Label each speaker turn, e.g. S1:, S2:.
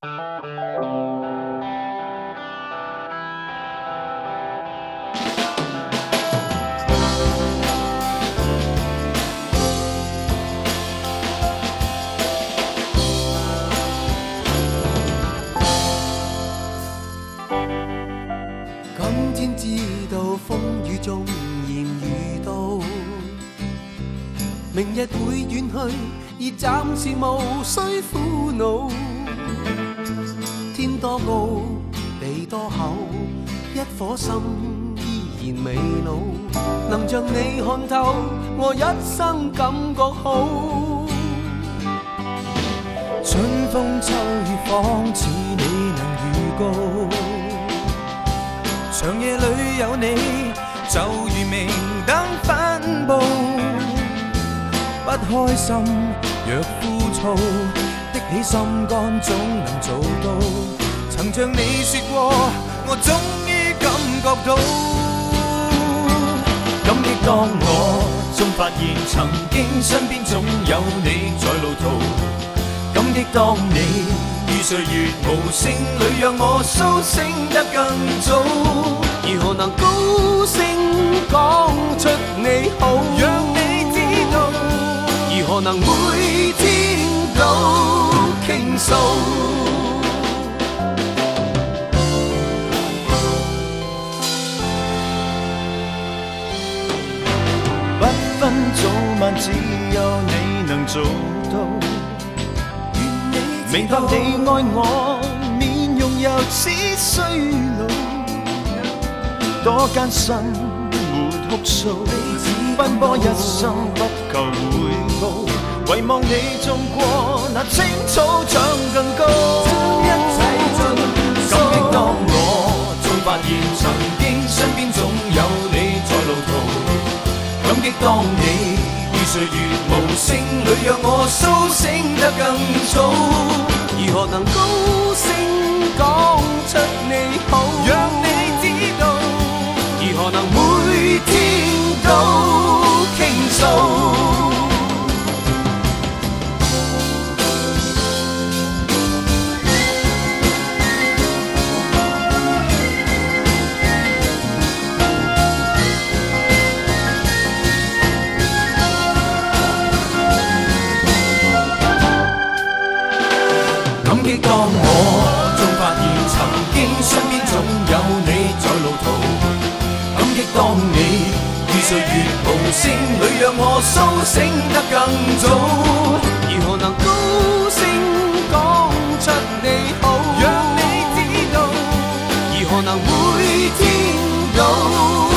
S1: 今天知道风雨纵然遇到，明日会远去，而暂时无需苦恼。天多高，地多厚，一颗心依然未老。能像你看透，我一生感觉好。
S2: 春风秋雨仿似你能预告。长夜里有你，就如明灯分布。不开心若枯燥，的起心肝总能做到。曾像你说过，我终于感觉到。
S3: 感激當我終發現曾經身邊總有你在路途。感激當你於歲月無聲裏讓我甦醒得更早。
S1: 如何能高聲講出你好，
S3: 讓你知道？
S1: 如何能每天都傾訴？
S3: 不分早晚，只有你能做到。明白你愛我，面容又似衰老。多艱辛沒哭訴，奔波一生不求回報，遺忘你種過那青草長更高。
S1: 將一切盡數。
S3: 感激當我終發現曾經身邊總有你在路途。感激當你於歲月無聲裏讓我甦醒得更早。
S1: 如何能高聲講出你好，
S3: 讓你知道？
S1: 如何能每天都傾訴？
S3: 感激當我終發現曾經身邊總有你在路途。感激當你於歲月無聲裏讓我甦醒得更早。
S1: 如何能高聲講出你好，
S3: 讓你知道？
S1: 如何能每天都